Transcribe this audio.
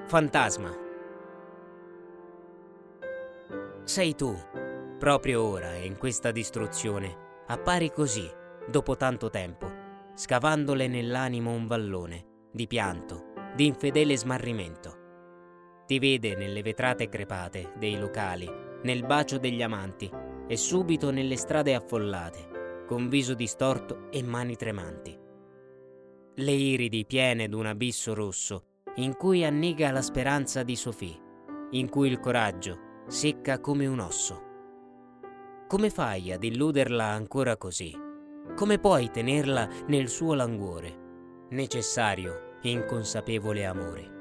Fantasma. Sei tu, proprio ora e in questa distruzione, appari così, dopo tanto tempo, scavandole nell'animo un vallone di pianto, di infedele smarrimento. Ti vede nelle vetrate crepate dei locali, nel bacio degli amanti e subito nelle strade affollate, con viso distorto e mani tremanti. Le iridi piene d'un abisso rosso, in cui annega la speranza di Sofì, in cui il coraggio secca come un osso. Come fai ad illuderla ancora così? Come puoi tenerla nel suo languore, necessario, inconsapevole amore?